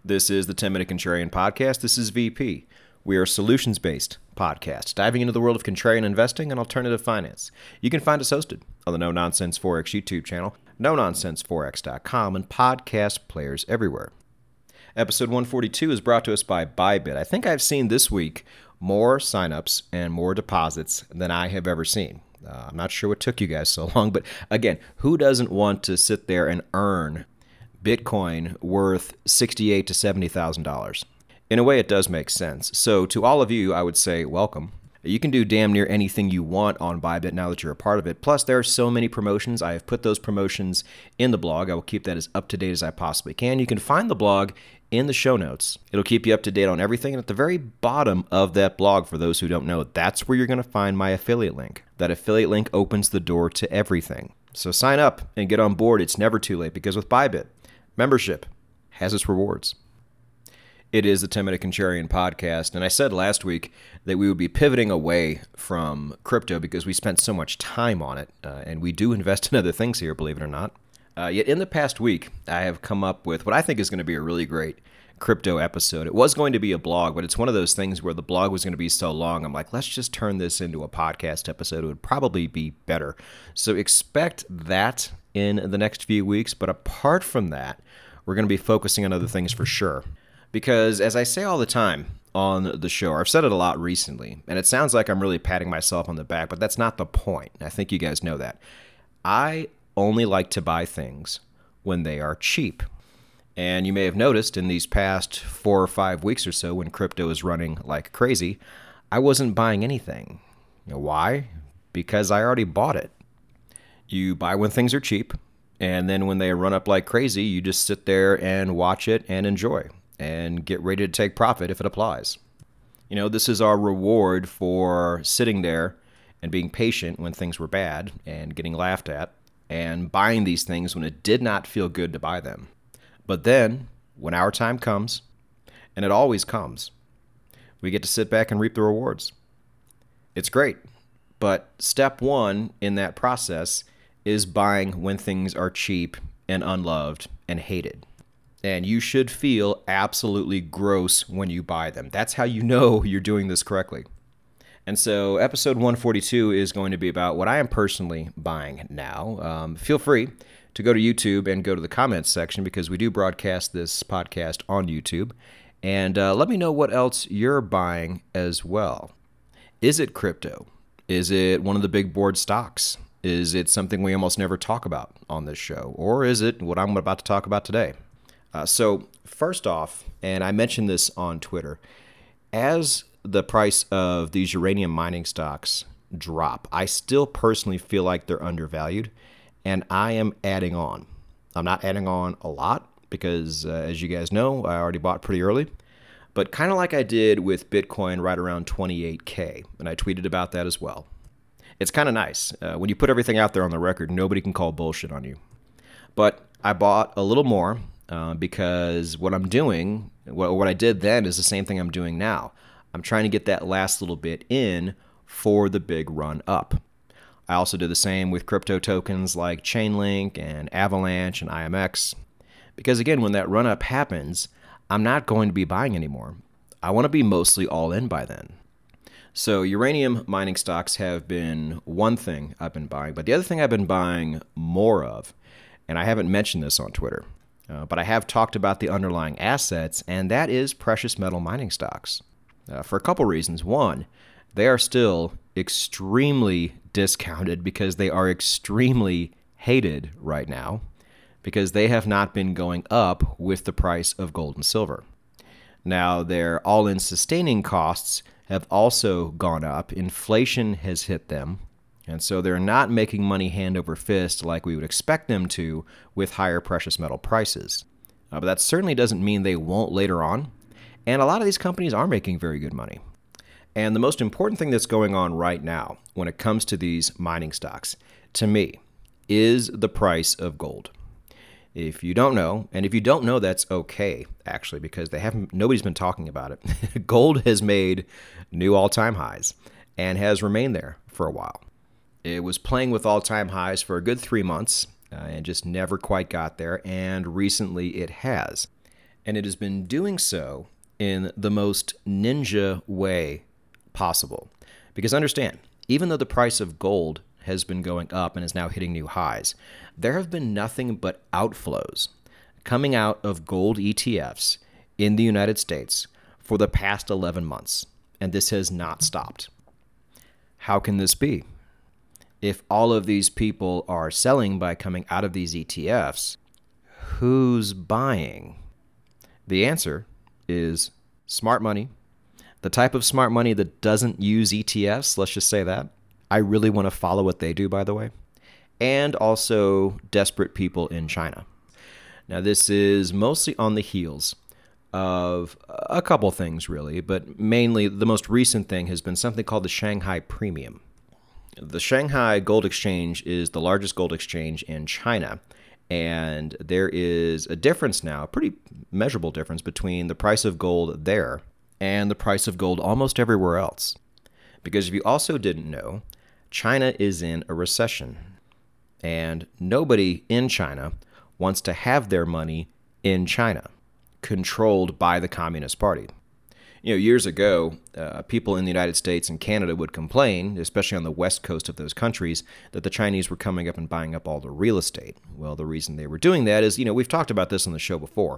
This is the 10-Minute Contrarian Podcast. This is VP. We are a solutions-based podcast, diving into the world of contrarian investing and alternative finance. You can find us hosted on the No Nonsense Forex YouTube channel, NoNonsenseForex.com, and podcast players everywhere. Episode 142 is brought to us by Bybit. I think I've seen this week more signups and more deposits than I have ever seen. I'm not sure what took you guys so long, but again, who doesn't want to sit there and earn Bitcoin worth $68,000 to $70,000? In a way, it does make sense. So to all of you, I would say welcome. You can do damn near anything you want on Bybit now that you're a part of it. Plus, there are so many promotions. I have put those promotions in the blog. I will keep that as up to date as I possibly can. You can find the blog in the show notes. It'll keep you up to date on everything. And at the very bottom of that blog, for those who don't know, that's where you're going to find my affiliate link. That affiliate link opens the door to everything. So sign up and get on board. It's never too late because with Bybit, membership has its rewards. It is the 10-Minute Contrarian Podcast, and I said last week that we would be pivoting away from crypto because we spent so much time on it, and we do invest in other things here, believe it or not. Yet in the past week, I have come up with what I think is going to be a really great crypto episode. It was going to be a blog, but it's one of those things where the blog was going to be so long, I'm like, let's just turn this into a podcast episode. It would probably be better. So expect that in the next few weeks, but apart from that, we're going to be focusing on other things for sure. Because as I say all the time on the show, I've said it a lot recently, and it sounds like I'm really patting myself on the back, but that's not the point. I think you guys know that. I only like to buy things when they are cheap. And you may have noticed in these past 4 or 5 weeks or so when crypto is running like crazy, I wasn't buying anything. You know why? Because I already bought it. You buy when things are cheap, and then when they run up like crazy, you just sit there and watch it and enjoy and get ready to take profit if it applies. You know, this is our reward for sitting there and being patient when things were bad and getting laughed at and buying these things when it did not feel good to buy them. But then, when our time comes, and it always comes, we get to sit back and reap the rewards. It's great. But step one in that process is buying when things are cheap and unloved and hated. And you should feel absolutely gross when you buy them. That's how you know you're doing this correctly. And so episode 142 is going to be about what I am personally buying now. Feel free to go to YouTube and go to the comments section because we do broadcast this podcast on YouTube. And let me know what else you're buying as well. Is it crypto? Is it one of the big board stocks? Is it something we almost never talk about on this show? Or is it what I'm about to talk about today? So first off, and I mentioned this on Twitter, as the price of these uranium mining stocks drop, I still personally feel like they're undervalued, and I am adding on. I'm not adding on a lot because, as you guys know, I already bought pretty early, but kind of like I did with Bitcoin right around 28K, and I tweeted about that as well. It's kind of nice. When you put everything out there on the record, nobody can call bullshit on you. But I bought a little more because what I'm doing, what I did then is the same thing I'm doing now. I'm trying to get that last little bit in for the big run up. I also did the same with crypto tokens like Chainlink and Avalanche and IMX. Because again, when that run up happens, I'm not going to be buying anymore. I want to be mostly all in by then. So uranium mining stocks have been one thing I've been buying, but the other thing I've been buying more of, and I haven't mentioned this on Twitter, but I have talked about the underlying assets, and that is precious metal mining stocks. For a couple reasons. One, they are still extremely discounted because they are extremely hated right now because they have not been going up with the price of gold and silver. Now, their all-in sustaining costs have also gone up. Inflation has hit them, and so they're not making money hand over fist like we would expect them to with higher precious metal prices. But that certainly doesn't mean they won't later on, and a lot of these companies are making very good money. And the most important thing that's going on right now when it comes to these mining stocks, to me, is the price of gold. If you don't know, and if you don't know, that's okay, actually, because nobody's been talking about it. Gold has made new all-time highs and has remained there for a while. It was playing with all-time highs for a good 3 months and just never quite got there, and recently it has. And it has been doing so in the most ninja way possible. Because understand, even though the price of gold has been going up and is now hitting new highs, there have been nothing but outflows coming out of gold ETFs in the United States for the past 11 months, and this has not stopped. How can this be? If all of these people are selling by coming out of these ETFs, who's buying? The answer is smart money. The type of smart money that doesn't use ETFs, let's just say that. I really want to follow what they do, by the way. And also desperate people in China. Now, this is mostly on the heels of a couple things, really, but mainly the most recent thing has been something called the Shanghai Premium. The Shanghai Gold Exchange is the largest gold exchange in China, and there is a difference now, a pretty measurable difference between the price of gold there and the price of gold almost everywhere else. Because if you also didn't know, China is in a recession, and nobody in China wants to have their money in China, controlled by the Communist Party. Years ago, people in the United States and Canada would complain, especially on the west coast of those countries, that the Chinese were coming up and buying up all the real estate. Well, the reason they were doing that is, we've talked about this on the show before.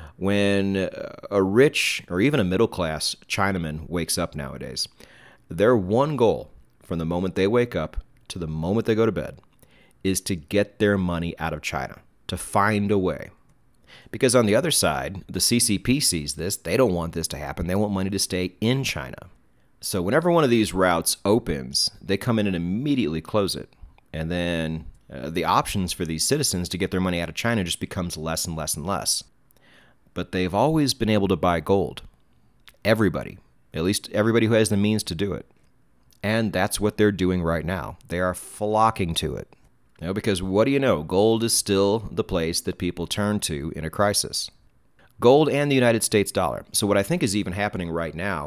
When a rich or even a middle-class Chinaman wakes up nowadays, their one goal from the moment they wake up to the moment they go to bed is to get their money out of China, to find a way. Because on the other side, the CCP sees this. They don't want this to happen. They want money to stay in China. So whenever one of these routes opens, they come in and immediately close it. And then the options for these citizens to get their money out of China just becomes less and less and less. But they've always been able to buy gold. Everybody. At least everybody who has the means to do it. And that's what they're doing right now. They are flocking to it. Because what do you know? Gold is still the place that people turn to in a crisis. Gold and the United States dollar. So what I think is even happening right now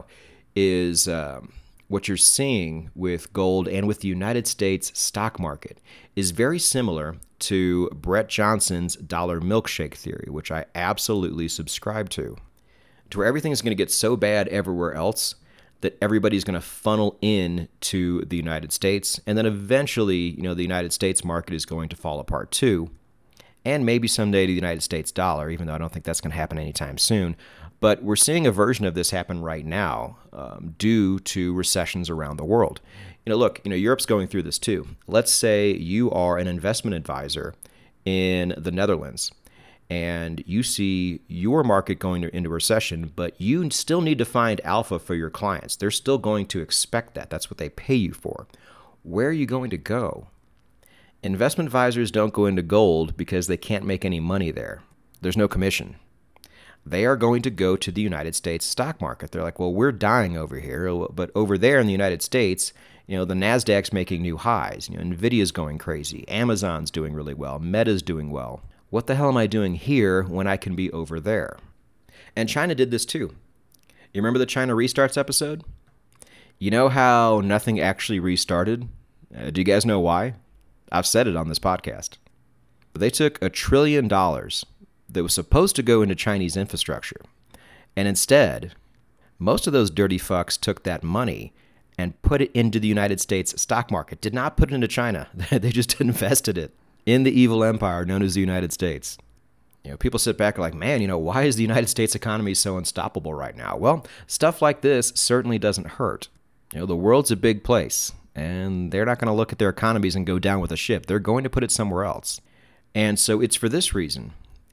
is what you're seeing with gold and with the United States stock market is very similar to Brett Johnson's dollar milkshake theory, which I absolutely subscribe to where everything is going to get so bad everywhere else that everybody's going to funnel in to the United States, and then eventually, the United States market is going to fall apart too, and maybe someday the United States dollar, even though I don't think that's going to happen anytime soon. But we're seeing a version of this happen right now due to recessions around the world. Look, Europe's going through this too. Let's say you are an investment advisor in the Netherlands, and you see your market going into recession, but you still need to find alpha for your clients. They're still going to expect that. That's what they pay you for. Where are you going to go? Investment advisors don't go into gold because they can't make any money there. There's no commission. They are going to go to the United States stock market. They're like, well, we're dying over here, but over there in the United States, the NASDAQ's making new highs. NVIDIA's going crazy. Amazon's doing really well. Meta's doing well. What the hell am I doing here when I can be over there? And China did this too. You remember the China Restarts episode? You know how nothing actually restarted? Do you guys know why? I've said it on this podcast. But they took $1 trillion that was supposed to go into Chinese infrastructure. And instead, most of those dirty fucks took that money and put it into the United States stock market. Did not put it into China. They just invested it in the evil empire known as the United States. People sit back and are like, man, why is the United States economy so unstoppable right now? Well, stuff like this certainly doesn't hurt. The world's a big place, and they're not going to look at their economies and go down with a ship. They're going to put it somewhere else. And so it's for this reason.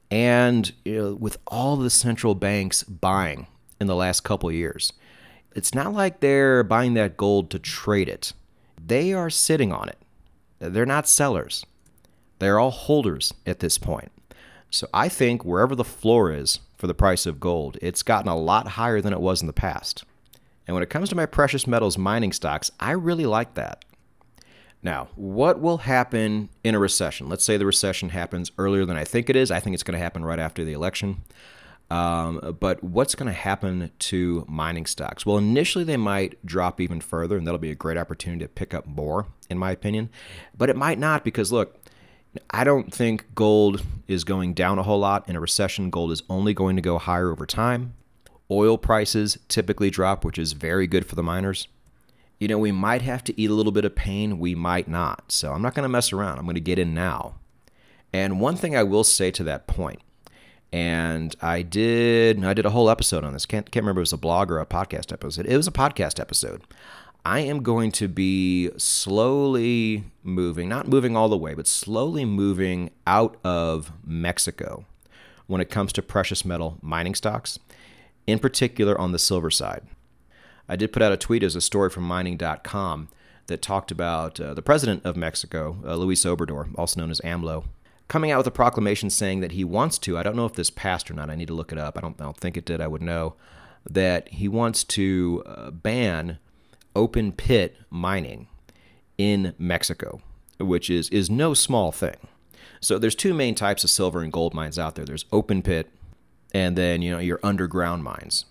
And with all the central banks buying in the last couple of years, it's not like they're buying that gold to trade it. They are sitting on it. They're not sellers. They're all holders at this point. So I think wherever the floor is for the price of gold, it's gotten a lot higher than it was in the past. And when it comes to my precious metals mining stocks, I really like that. Now, what will happen in a recession? Let's say the recession happens earlier than I think it is. I think it's going to happen right after the election. But what's going to happen to mining stocks? Well, initially they might drop even further, and that'll be a great opportunity to pick up more, in my opinion. But it might not because, look, I don't think gold is going down a whole lot. In a recession, gold is only going to go higher over time. Oil prices typically drop, which is very good for the miners. We might have to eat a little bit of pain. We might not. So I'm not going to mess around. I'm going to get in now. And one thing I will say to that point, and I did a whole episode on this. Can't remember if it was a blog or a podcast episode. It was a podcast episode. I am going to be slowly moving, not moving all the way, but slowly moving out of Mexico when it comes to precious metal mining stocks, in particular on the silver side. I did put out a tweet as a story from mining.com that talked about the president of Mexico, Luis Obrador, also known as AMLO, coming out with a proclamation saying that he wants to, I don't know if this passed or not, I need to look it up, I don't think it did, I would know, that he wants to ban open pit mining in Mexico, which is no small thing. So there's two main types of silver and gold mines out there. There's open pit and then, your underground mines.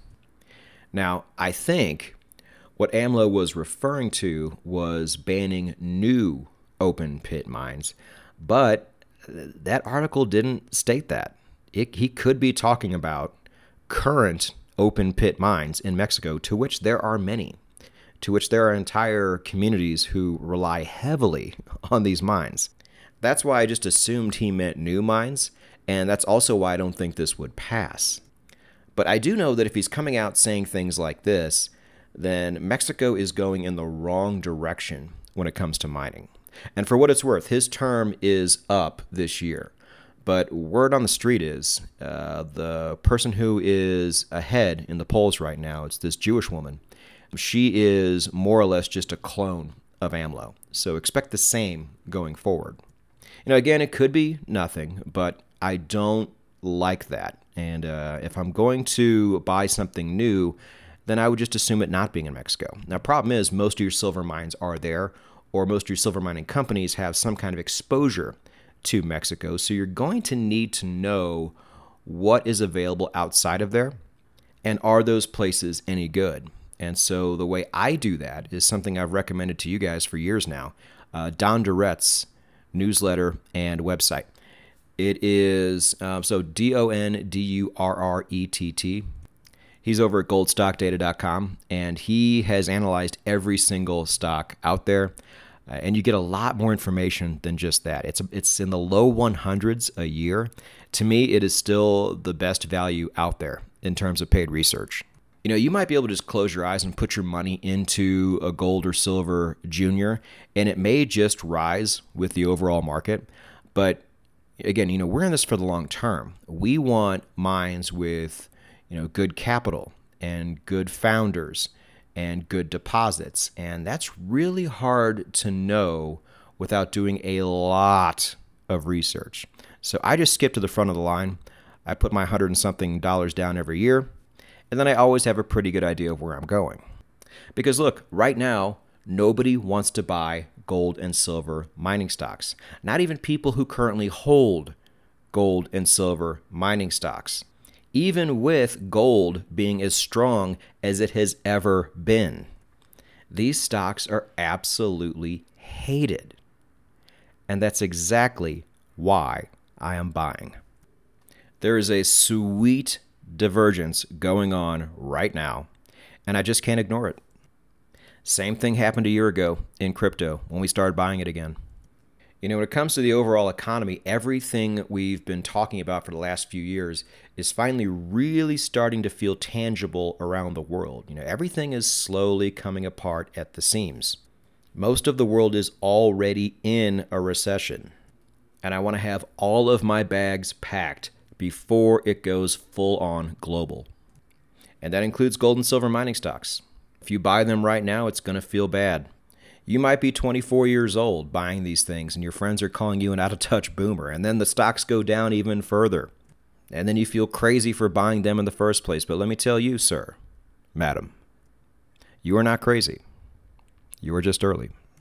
Now, I think what AMLO was referring to was banning new open pit mines, but that article didn't state that. He could be talking about current open pit mines in Mexico, to which there are many, to which there are entire communities who rely heavily on these mines. That's why I just assumed he meant new mines, and that's also why I don't think this would pass. But I do know that if he's coming out saying things like this, then Mexico is going in the wrong direction when it comes to mining. And for what it's worth, his term is up this year. But word on the street is the person who is ahead in the polls right now, it's this Jewish woman. She is more or less just a clone of AMLO. So expect the same going forward. Again, it could be nothing, but I don't like that. And if I'm going to buy something new, then I would just assume it not being in Mexico. Now, problem is most of your silver mines are there, or most of your silver mining companies have some kind of exposure to Mexico. So you're going to need to know what is available outside of there, and are those places any good? And so the way I do that is something I've recommended to you guys for years now, Don Durrett's newsletter and website. It is, so DONDURRETT. He's over at goldstockdata.com, and he has analyzed every single stock out there. And you get a lot more information than just that. It's in the low 100s a year. To me, it is still the best value out there in terms of paid research. You might be able to just close your eyes and put your money into a gold or silver junior, and it may just rise with the overall market. But again, we're in this for the long term. We want mines with, good capital and good founders and good deposits. And that's really hard to know without doing a lot of research. So I just skip to the front of the line. I put my $100 and something down every year. And then I always have a pretty good idea of where I'm going. Because look, right now, nobody wants to buy gold and silver mining stocks. Not even people who currently hold gold and silver mining stocks. Even with gold being as strong as it has ever been. These stocks are absolutely hated. And that's exactly why I am buying. There is a sweet divergence going on right now, and I just can't ignore it. Same thing happened a year ago in crypto when we started buying it again. When it comes to the overall economy, everything we've been talking about for the last few years is finally really starting to feel tangible around the world. Everything is slowly coming apart at the seams. Most of the world is already in a recession, and I want to have all of my bags packed before it goes full on global. And that includes gold and silver mining stocks. If you buy them right now, it's going to feel bad. You might be 24 years old buying these things, and your friends are calling you an out-of-touch boomer, and then the stocks go down even further. And then you feel crazy for buying them in the first place. But let me tell you, sir, madam, you are not crazy. You are just early.